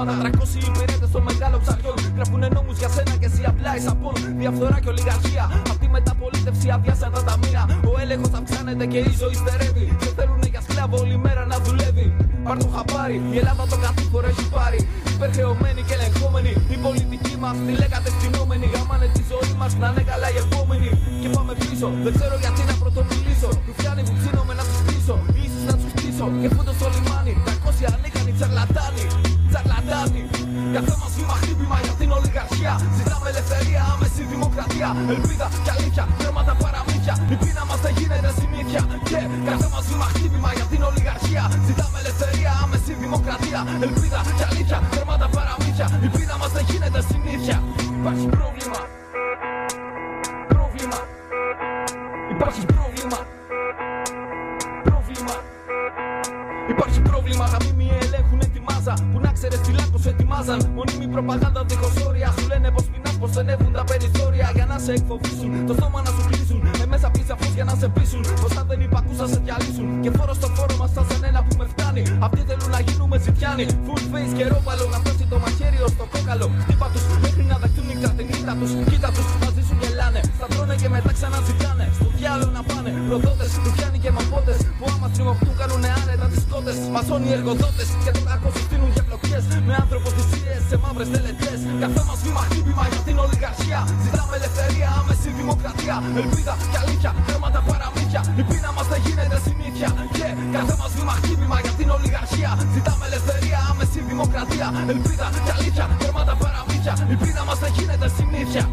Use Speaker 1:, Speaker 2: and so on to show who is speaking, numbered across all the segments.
Speaker 1: ψέματα. 300 υπηρέτες των μεγάλων ψαριών γράφουνε νόμους για σένα και εσύ απλά είσαι απόν. Διαφθορά και ολιγαρχία, αυτή η μεταπολίτευση αδειάσαν τα ταμεία. Ο έλεγχος αυξάνεται και η ζωή στερεύει. Και θέλουνε για σκλάβο όλη μέρα να δουλεύει. Πάρ' το χαμπάρι, η Ελλάδα το κατήφορο έχει πάρει. Υπερχρεωμένοι και ελεγχόμενοι. Η πολιτική μας τη λέγατε ευθυνόμενοι. Γαμάνε τη ζωή μας να είναι καλά οι επόμενοι. Και πάμε πίσω, δεν ξέρω γιατί να πρωτομιλήσω. Ρουφιάνοι που ψήνομαι να τους πείσω. Ίσως να τους χτίσω και φούντο στο λιμάνι. 200 ανίκανοι τσαρλατάνοι. Τσαρλατάνοι. Κάθε μας βήμα χτύπημα για την ολιγαρχία. Ζητάμε ελευθερία, άμεση δημοκρατία. Ελπίδα και αλήθεια, τέρματα παραμύθια. Η πείνα μας δεν γίνεται συνήθεια. Και κάθε μας βήμα χτύπημα για την ολιγαρχία. Ζητάμε ελευθερία, άμεση δημοκρατία. Ελπίδα και αλήθεια, τέρματα παραμύθια. Η πείνα μας δεν γίνεται συνήθεια. Υπάρχει πρόβλημα. Πρόβλημα. Υπάρχει πρόβλημα. Πρόβλημα. Υπάρχει πρόβλημα. Γαμίμοι ελέγχουνε τη μάζα. Που να ξέρεις τι λάκκος ετοιμάζαν. Μονίμη προπαγάνδα δίχως όρια. Σου λένε πως πεινάς, πως ενεύουν τα περιθώρια. Για να σε εκφοβήσουν, το στόμα να σου κλείσουν. Μέσα πίσω αυτούς για να σε πείσουν. Πως αν δεν υπακούς θα σε διαλύσουν. Και φόρο στο φόρο μας θα σαν ένα που με φτάνει. Αυτοί θέλουν να γίνουμε ζητιάνοι. Full face και ρόπαλο. Να φτάσει το μαχαίρι ως το κόκαλο. Χτύπα τους μέχρι να δεχτούν νύχτα την ήττα τους. Κοίτα τους, μαζί σου γελάνε. Στα τρώνε και μετά ξαναζητάνε. Στο διάλογο να πάνε. Προδότες, ρουφιάνοι και μαμπότες. Που άμα στριμωχτούν κάνουνε άνετα τις κότες. Μασώνει οι εργοδότες και το κακό σου στείλουν για πλοκές. Με ανθρωποθυσίες σε μαύρες τελετές. Καθέ μας βήμα χτύπημα για την ολιγαρχία. Ζητάμε ελευθερία, άμεση δημοκρατία. Ελπίδα και αλήθεια, θέματα παραμύθια. Η πείνα μας δεν γίνεται συνήθεια. Και κάθε μας βήμα χτύπημα για την ολιγαρχία. Ζητάμε ελευθερία, άμεση δημοκρατία. Ελπίδα και αλήθεια, θέματα παραμύθια. Η πείνα μας δεν γίνεται συνήθεια.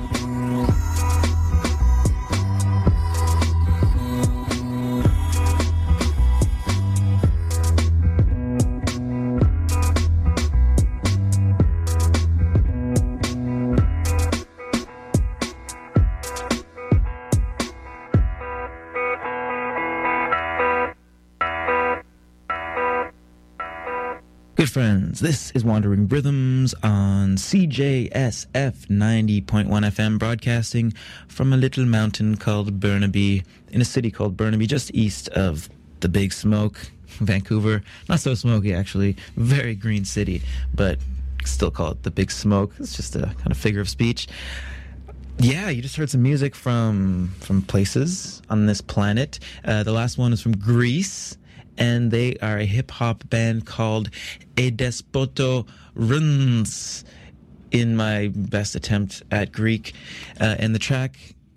Speaker 2: Good friends, this is Wandering Rhythms on CJSF 90.1 FM, broadcasting from a little mountain called Burnaby, in a city called Burnaby, just east of the Big Smoke, Vancouver. Not so smoky, actually. Very green city, but still call it the Big Smoke. It's just a kind of figure of speech. Yeah, you just heard some music from places on this planet. The last one is from Greece, and they are a hip-hop band called Edespoto Runs, in my best attempt at Greek. And the track,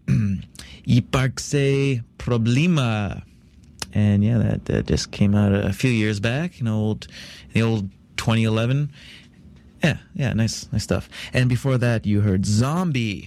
Speaker 2: Iparxe Problema. And yeah, that just came out a few years back, in the old 2011. Yeah, nice stuff. And before that, you heard Zombie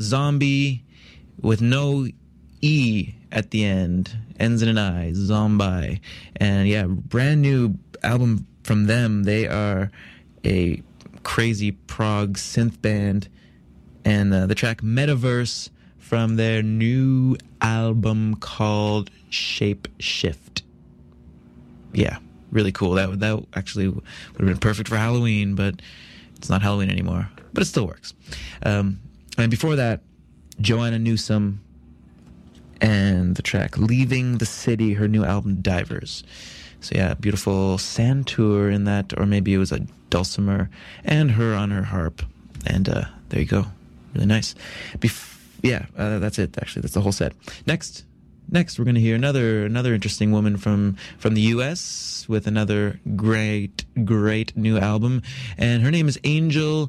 Speaker 2: with no E at the end, ends in an I, Zombie. And yeah, brand new album from them. They are a crazy prog synth band. And the track Metaverse from their new album called Shape Shift. Yeah, really cool. That actually would have been perfect for Halloween, but it's not Halloween anymore. But it still works. And before that, Joanna Newsom and the track Leaving the City, her new album Divers. So yeah, beautiful sand tour in that, or maybe it was a dulcimer, and her on her harp. And there you go. Really nice. That's it, actually. That's the whole set. Next, we're going to hear another interesting woman from the U.S. with another great new album. And her name is Angel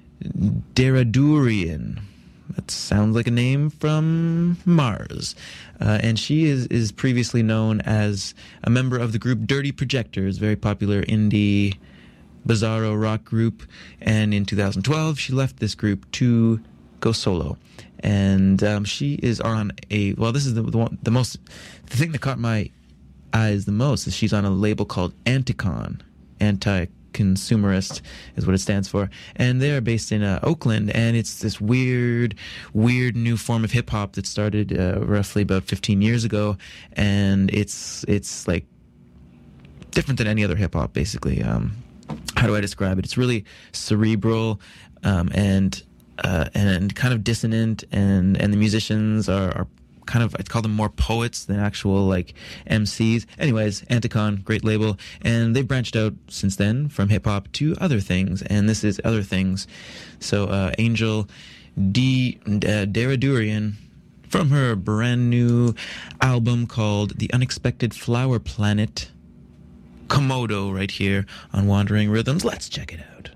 Speaker 2: Deradoorian. That sounds like a name from Mars. And she is previously known as a member of the group Dirty Projectors, very popular indie bizarro rock group. And in 2012, she left this group to go solo. And she is on this is the thing that caught my eyes the most is she's on a label called Anticon, Anti-Consumerist is what it stands for, and they're based in Oakland, and it's this weird new form of hip hop that started roughly about 15 years ago, and it's like different than any other hip hop, basically. How do I describe it? It's really cerebral and kind of dissonant, and the musicians are kind of, I'd call them more poets than actual like MCs. Anyways, Anticon, great label, and they've branched out since then from hip hop to other things, and this is Other Things. So Angel Daradurian, from her brand new album called The Unexpected Flower Planet, Komodo, right here on Wandering Rhythms. Let's check it out.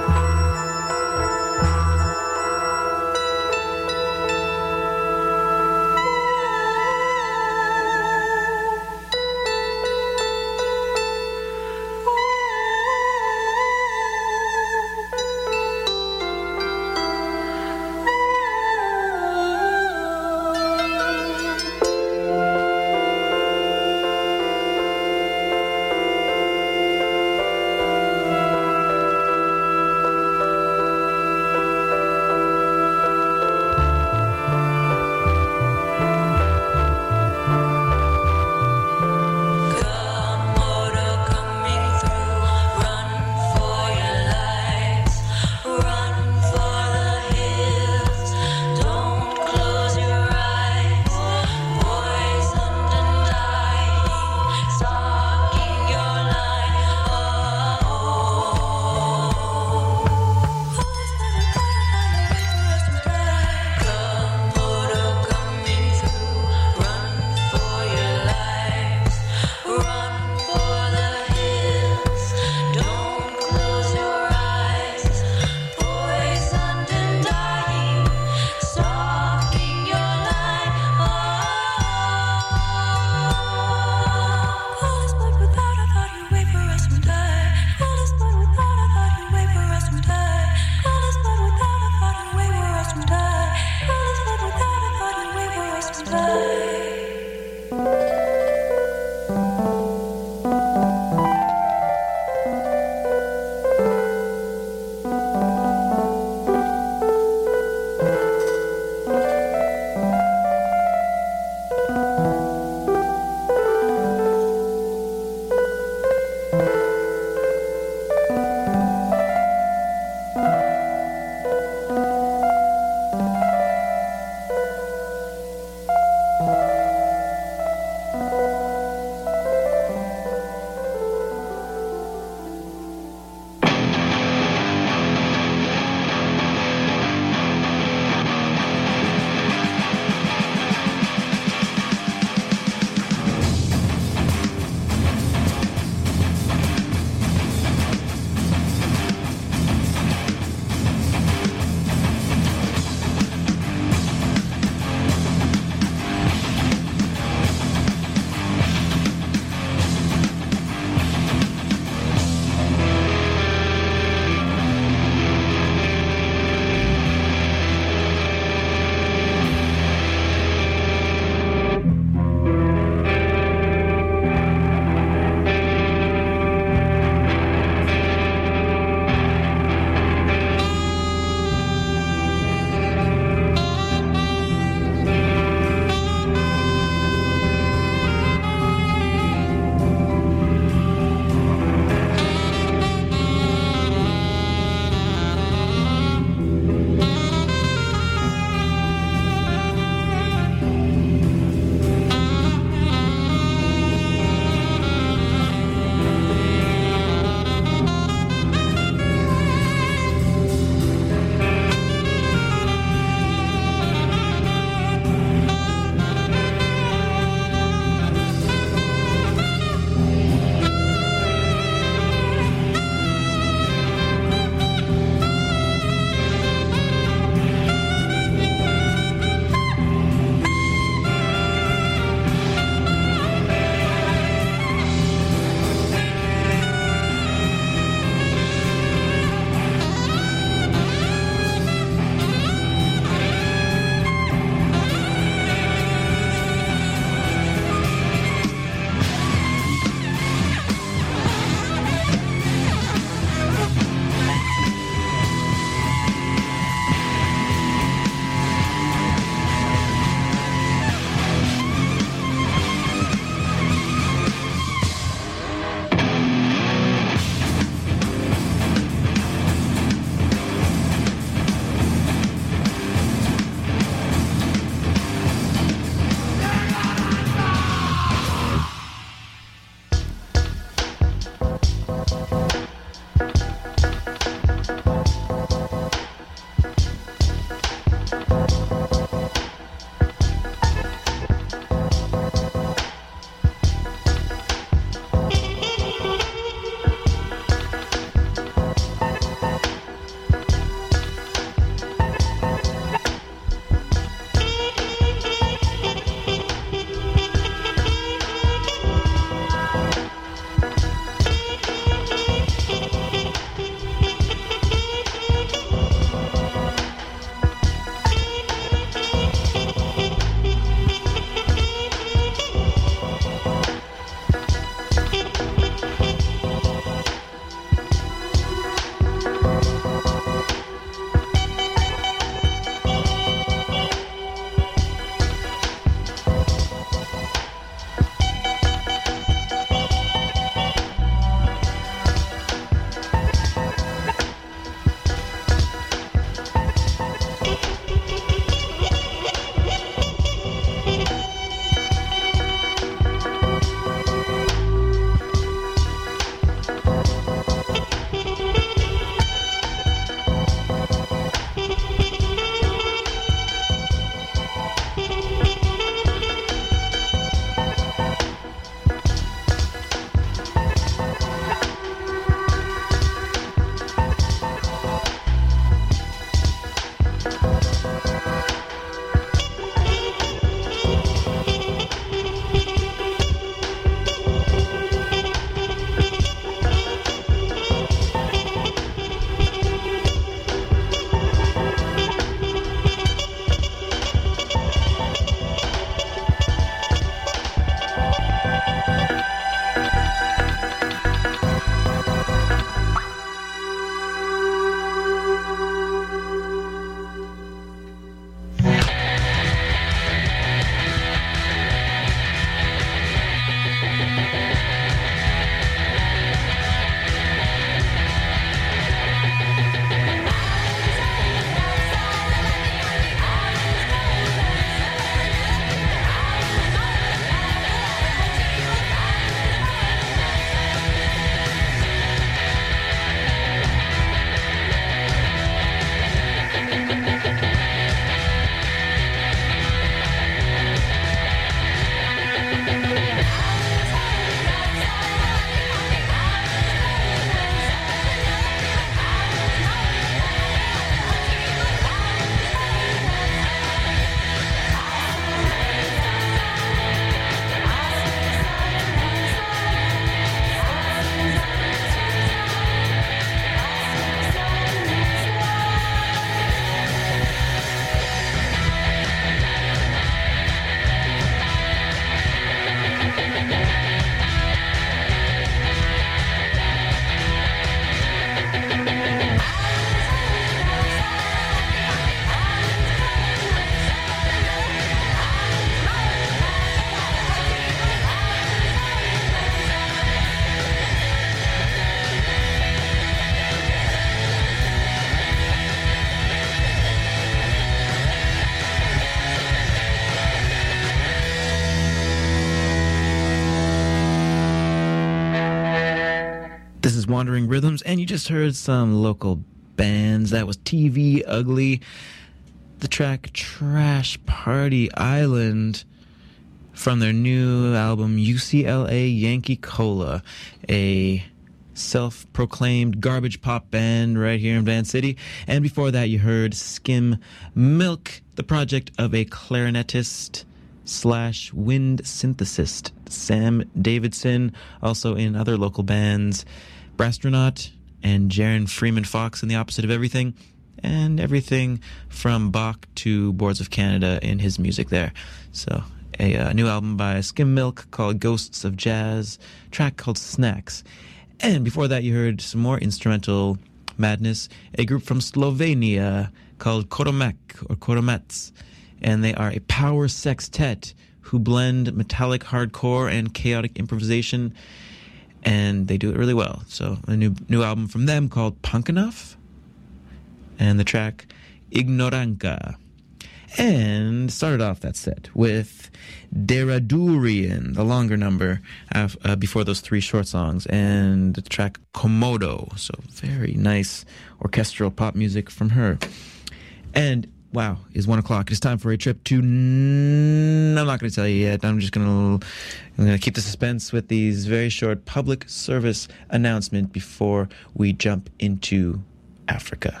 Speaker 2: Wandering Rhythms, and you just heard some local bands. That was TV Ugly, the track Trash Party Island from their new album UCLA Yankee Cola, a self-proclaimed garbage pop band right here in Van City. And before that, you heard Skim Milk, the project of a clarinetist / wind synthesist, Sam Davidson, also in other local bands, Brastronaut and Jaron Freeman Fox in The Opposite of Everything, and everything from Bach to Boards of Canada in his music there. So a new album by Skim Milk called Ghosts of Jazz, track called Snacks. And before that, you heard some more instrumental madness, a group from Slovenia called Koromek or Koromets, and they are a power sextet who blend metallic hardcore and chaotic improvisation, and they do it really well. So a new album from them called Punk Enough, and the track Ignoranka. And started off that set with Deradurian, the longer number, before those three short songs, and the track Komodo. So very nice orchestral pop music from her. And wow, it's 1 o'clock. It's time for a trip to... I'm not going to tell you yet. I'm going to keep the suspense with these very short public service announcement before we jump into Africa.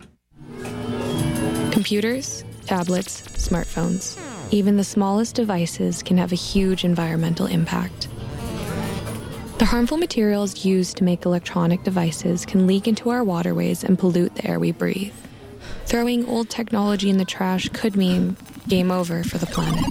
Speaker 3: Computers, tablets, smartphones. Even the smallest devices can have a huge environmental impact. The harmful materials used to make electronic devices can leak into our waterways and pollute the air we breathe. Throwing old technology in the trash could mean game over for the planet.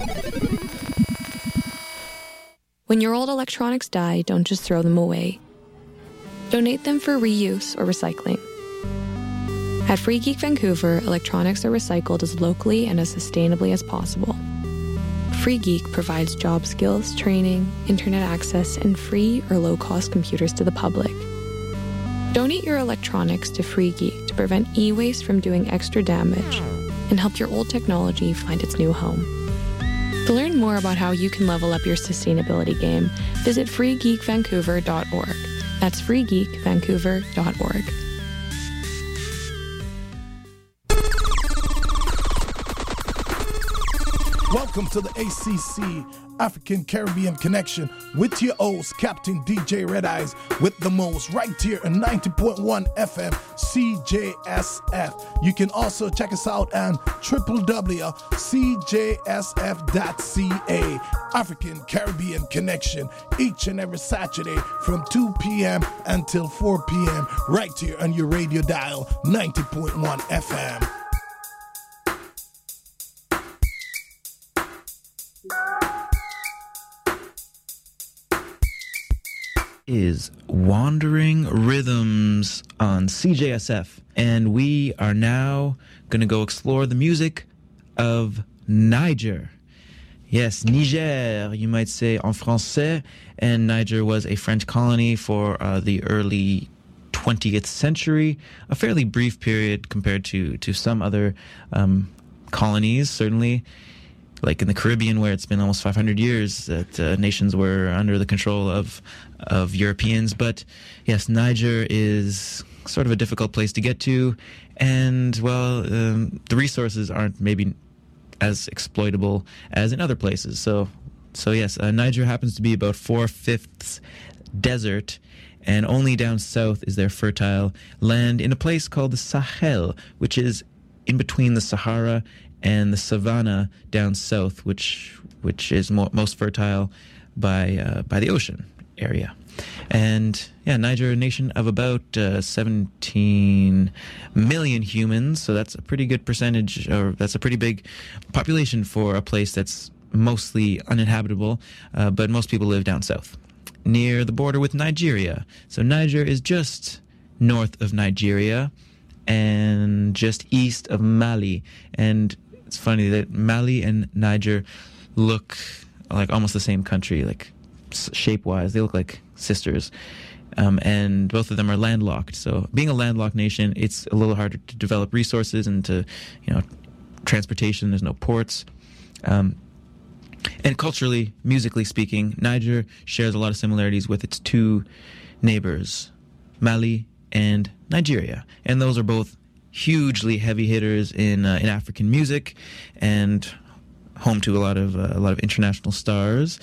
Speaker 3: When your old electronics die, don't just throw them away. Donate them for reuse or recycling. At Free Geek Vancouver, electronics are recycled as locally and as sustainably as possible. Free Geek provides job skills, training, internet access, and free or low-cost computers to the public. Donate your electronics to Free Geek to prevent e-waste from doing extra damage and help your old technology find its new home. To learn more about how you can level up your sustainability game, visit freegeekvancouver.org. That's freegeekvancouver.org.
Speaker 4: Welcome to the ACC African Caribbean Connection with your host, Captain DJ Red Eyes, with the most right here in 90.1 FM CJSF. You can also check us out on www.cjsf.ca. African Caribbean Connection, each and every Saturday from 2 p.m. until 4 p.m. right here on your radio dial 90.1 FM.
Speaker 2: Is Wandering Rhythms on CJSF, and we are now going to go explore the music of Niger. Yes, Niger, you might say en français, and Niger was a French colony for the early 20th century, a fairly brief period compared to some other colonies, certainly. Like in the Caribbean, where it's been almost 500 years that nations were under the control of Europeans. But yes, Niger is sort of a difficult place to get to, and well, the resources aren't maybe as exploitable as in other places. So yes, Niger happens to be about 4/5 desert, and only down south is there fertile land in a place called the Sahel, which is in between the Sahara and the savannah down south, which is most fertile by the ocean area. And yeah, Niger, a nation of about 17 million humans, so that's a pretty good percentage, or that's a pretty big population for a place that's mostly uninhabitable, but most people live down south, near the border with Nigeria. So Niger is just north of Nigeria and just east of Mali. And it's funny that Mali and Niger look like almost the same country, like shape-wise. They look like sisters. And both of them are landlocked. So being a landlocked nation, it's a little harder to develop resources and to, transportation. There's no ports. And culturally, musically speaking, Niger shares a lot of similarities with its two neighbors, Mali, and Nigeria. And those are both hugely heavy hitters in African music, and home to a lot of international stars.